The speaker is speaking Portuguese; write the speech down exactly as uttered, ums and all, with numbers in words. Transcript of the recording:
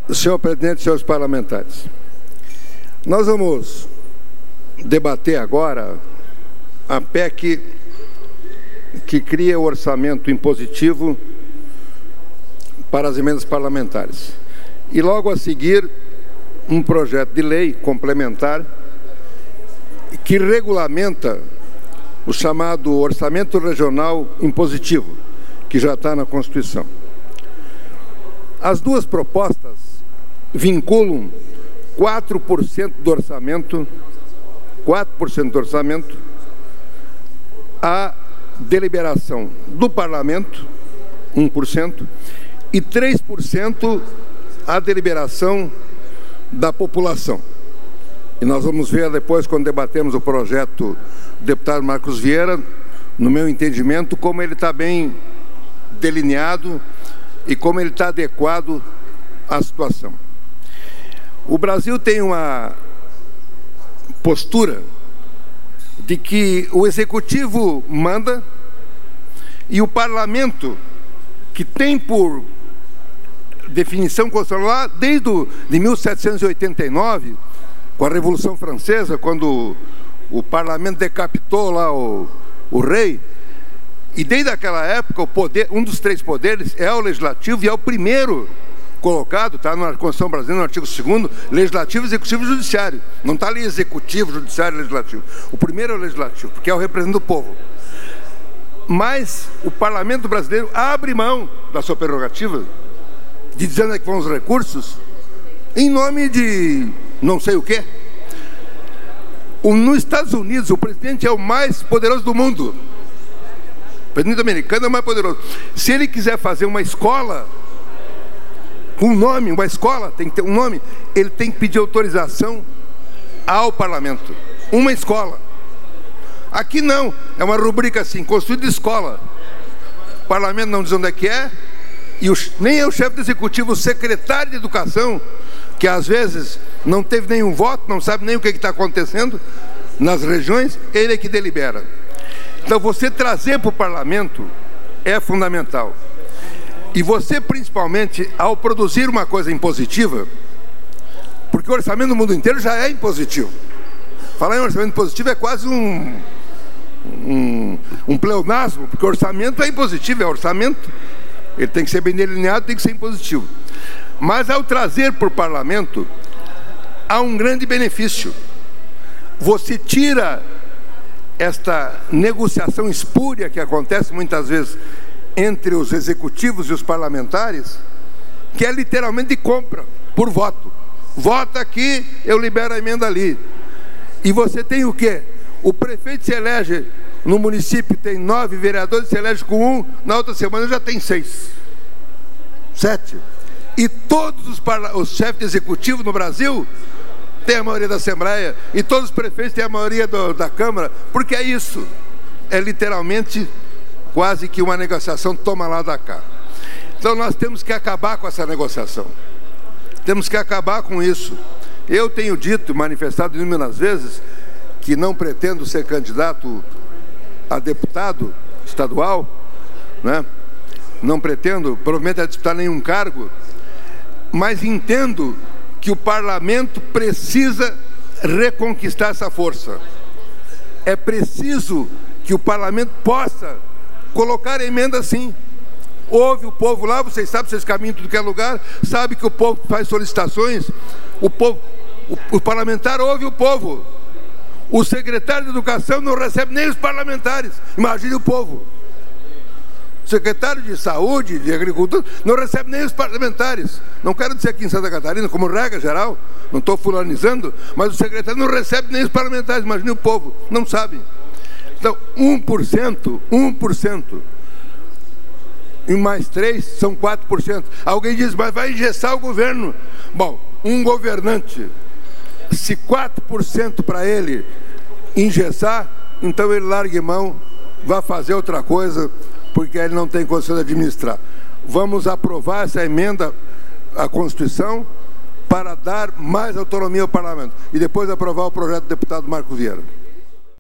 Senhor presidente, senhores parlamentares, nós vamos debater agora a P E C que cria o orçamento impositivo para as emendas parlamentares. E logo a seguir, um projeto de lei complementar que regulamenta o chamado Orçamento Regional Impositivo, que já está na Constituição. As duas propostas vinculam quatro por cento do orçamento, quatro por cento do orçamento à deliberação do Parlamento, um por cento, e três por cento à deliberação da população. E nós vamos ver depois, quando debatemos o projeto do deputado Marcos Vieira, no meu entendimento, como ele está bem delineado e como ele está adequado à situação. O Brasil tem uma postura de que o Executivo manda e o Parlamento, que tem por definição constitucional desde o, de mil setecentos e oitenta e nove, com a Revolução Francesa, quando o, o Parlamento decapitou lá o, o rei, e desde aquela época o poder, um dos três poderes é o Legislativo e é o primeiro colocado, está na Constituição brasileira, no artigo segundo, Legislativo, Executivo e Judiciário. Não está ali Executivo, Judiciário e Legislativo. O primeiro é o Legislativo, porque é o representante do povo. Mas o Parlamento brasileiro abre mão da sua prerrogativa, de dizendo que vão os recursos, em nome de não sei o quê. O, nos Estados Unidos, o presidente é o mais poderoso do mundo. O presidente americano é o mais poderoso. Se ele quiser fazer uma escola com um nome, uma escola, tem que ter um nome, ele tem que pedir autorização ao Parlamento. Uma escola. Aqui não, é uma rubrica assim, construída escola. O Parlamento não diz onde é que é, e o, nem é o chefe do Executivo, o secretário de Educação, que às vezes não teve nenhum voto, não sabe nem o que está acontecendo nas regiões, ele é que delibera. Então você trazer para o Parlamento é fundamental. E você, principalmente, ao produzir uma coisa impositiva, porque o orçamento no mundo inteiro já é impositivo. Falar em orçamento positivo é quase um, um, um pleonasmo, porque o orçamento é impositivo, é orçamento. Ele tem que ser bem delineado, tem que ser impositivo. Mas ao trazer para o Parlamento, há um grande benefício. Você tira esta negociação espúria que acontece muitas vezes entre os executivos e os parlamentares, que é literalmente de compra, por voto. Vota aqui, eu libero a emenda ali. E você tem o quê? O prefeito se elege no município, tem nove vereadores, se elege com um, na outra semana já tem seis. Sete. E todos os, os chefes de executivo no Brasil têm a maioria da Assembleia, e todos os prefeitos têm a maioria do, da Câmara, porque é isso. É literalmente quase que uma negociação toma lá da cá. Então nós temos que acabar com essa negociação. Temos que acabar com isso. Eu tenho dito, manifestado inúmeras vezes, que não pretendo ser candidato a deputado estadual, né? Não pretendo, provavelmente, a disputar nenhum cargo, mas entendo que o Parlamento precisa reconquistar essa força. É preciso que o Parlamento possa colocar emenda sim. Ouve o povo lá, vocês sabem, vocês caminham em tudo que é lugar, sabe que o povo faz solicitações, o, povo, o, o parlamentar ouve o povo. O secretário de Educação não recebe nem os parlamentares, imagine o povo. O secretário de Saúde, de Agricultura, não recebe nem os parlamentares. Não quero dizer aqui em Santa Catarina, como regra geral, não estou fulanizando, mas o secretário não recebe nem os parlamentares, imagine o povo, não sabe. Então, um por cento, um por cento, e mais três são quatro por cento. Alguém diz, mas vai engessar o governo. Bom, um governante, se quatro por cento para ele engessar, então ele largue mão, vai fazer outra coisa, porque ele não tem condição de administrar. Vamos aprovar essa emenda à Constituição para dar mais autonomia ao Parlamento e depois aprovar o projeto do deputado Marcos Vieira.